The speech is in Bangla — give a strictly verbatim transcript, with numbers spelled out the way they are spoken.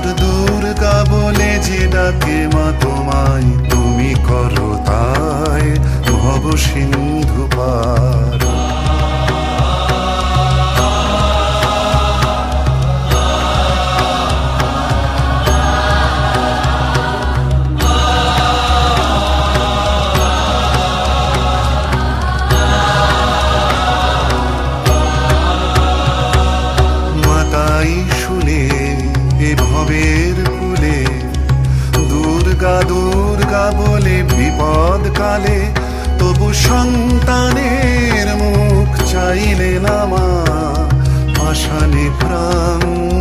পর দুর্গা বলে যে ডাকে মা তোমায়, তুমি করো তাই ভব সিন্ধু পার। মাতাই শুনে এ ভবের কুলে দুর্গা দুর্গা বলে বিপদ কালে, তবু সন্তানের মুখ চাইলে না মা, পাষাণে প্রাণ